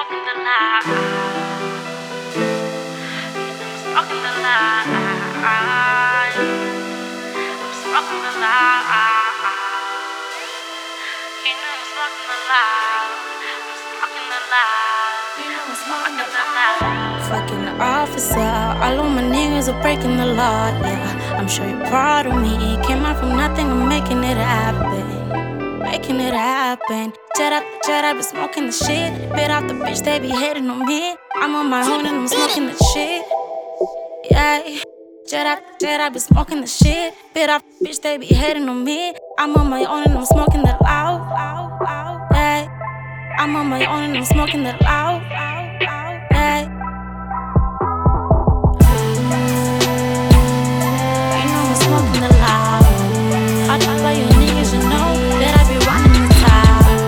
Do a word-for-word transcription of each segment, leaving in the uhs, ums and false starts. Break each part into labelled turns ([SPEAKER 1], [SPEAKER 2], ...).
[SPEAKER 1] smoking the lie. Smoking the lie. I'm smoking the lie. You know I'm smoking the lie. I'm smoking the lie. You know I'm smoking the lie.
[SPEAKER 2] Fucking the officer, all of my niggas are breaking the law, yeah. I'm sure you're proud of me. Came out from nothing, I'm making it happen. Making it happen. Jet up, jet up, been smoking the shit. Bit out the bitch, they be hating on me. I'm on my own and I'm smoking the shit. Yeah. Jet up, jet up, been smoking the shit. Bit out the bitch, they be hating on me. I'm on my own and I'm smoking the loud. Yeah. I'm on my own and I'm smoking the loud. Yeah. You know I'm smoking the loud. I talk about you niggas, you know that I be running the town.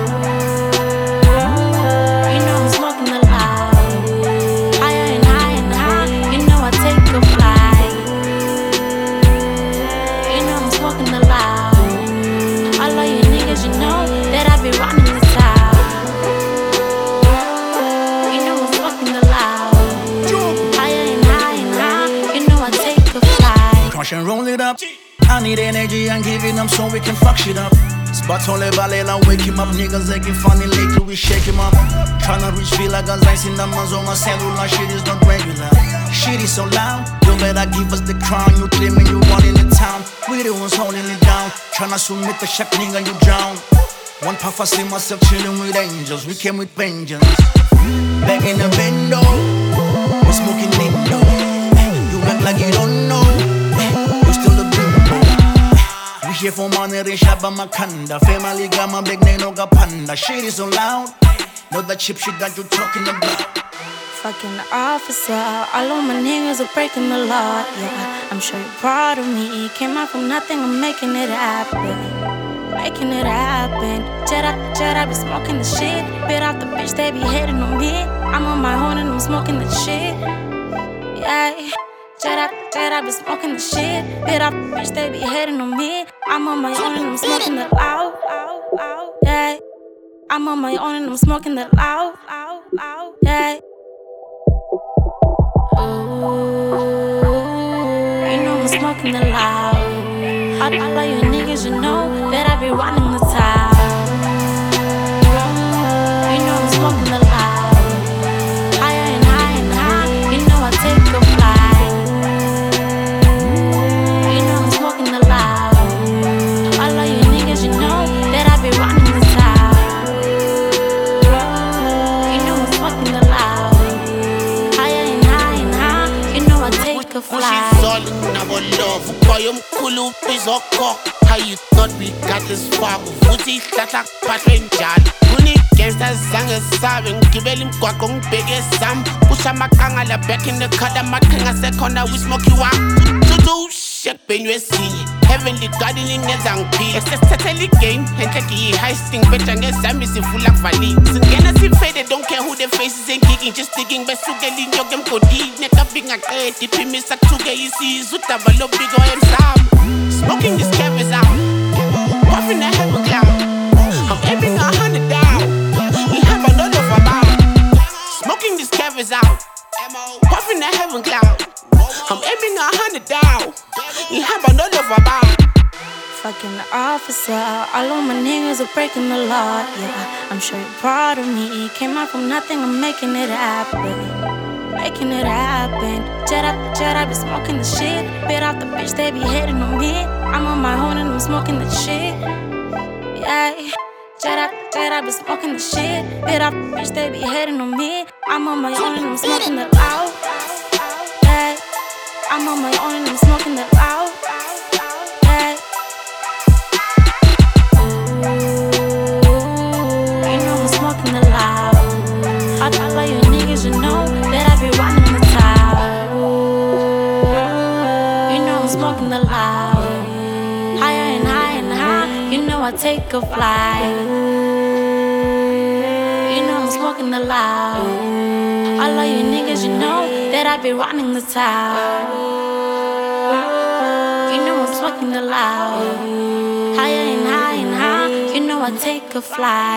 [SPEAKER 2] You know I'm smoking the loud. Higher and higher and high, you know I take a flight. You know I'm smoking the loud. All of you niggas, you know that I be running the town. You know I'm smoking the loud. Higher and higher and high, you know I take a flight.
[SPEAKER 3] Crush and roll it up. I need energy and give it up so we can fuck shit up. Spots on the valley and wake him up. Niggas acting funny lately, we shake him up. Tryna reach feel like guns, ice in the man's on my cellular. Shit is not regular. Shit is so loud. You better give us the crown. You claiming you running the town. We the ones holding it down. Tryna submit the shack, nigga, you drown. One puff, I see myself chilling with angels. We came with vengeance. Back in the bendo, we're smoking lindo. You act like you don't know. You still the bimbo. We here for money, they shop on my kanda. Family got my big name, no got panda. Shit is so loud. Know that chip shit that you talking about.
[SPEAKER 2] Fucking the officer, all of my niggas are breaking the law, yeah. I'm sure you're proud of me. Came out from nothing, I'm making it happen. Making it happen. Jet up, jet up, been smoking the shit. Bit out the bitch, they be hating on me. I'm on my own and I'm smoking the shit. Yeah. Jet up, jet up, been smoking the shit. Bit out the bitch, they be hating on me. I'm on my own and I'm smoking the loud. Yeah. I'm on my own and I'm smoking the loud. Yeah. Ooh, you know I'm smoking the loud. All, all of you niggas, you know that I be running the town. You know I'm smoking the loud. Higher and higher and high, you know I take a flight. You know I'm smoking the loud. All of you niggas, you know that I be running the town. You know I'm smoking the loud. Higher and higher and high, you know I take a flight.
[SPEAKER 4] How you thought we got this far? Futhi hlahla kuphathwe njalo. Kuni gangsters zange sabe ngigibela imgwaqo ngibheke sami. Kusha amaqanga la back in the cut amaqhinga sekhona we smoky one. Tutu shek benyu esinye. Heavenly gardening ngenza ngiphile. Sesithathela igame enhle giyi heisting betja ngezami sivula kuvalile. Singena sifade don't care who their faces ain't kicking just digging besukela inyoka emgodini. Nekabi ngaqedi iphimisa kuthuke isizwe udaba lo biko emsamo. Smoking this cap is out. Puffing that heaven cloud. I'm aiming a hundred down. We have a lot of about. Smoking this cap is out. Puffing that heaven cloud. I'm aiming a hundred down. We have a lot of about.
[SPEAKER 2] Fucking the officer, all of my niggas are breaking the law, yeah. I'm sure you're proud of me. Came out from nothing, I'm making it happen. Making it happen. Jet up, jet up, been smoking the shit. Bit out the bitch, they be hating on me. I'm on my own and I'm smoking the shit. Yeah. Jet up, jet up, been smoking the shit. Bit out the bitch, they be hating on me. I'm on my own and I'm smoking the loud. Yeah. I'm on my own and I'm smoking the loud. Yeah. Ooh, you know I'm smoking the loud. All, all of you niggas, you know that I be running the town. You know I'm smoking the loud. Higher and higher and high, you know I take a flight. You know I'm smoking the loud. All of you niggas, you know that I be running the town. You know I'm smoking the loud. Higher and higher and high, you know I take a flight.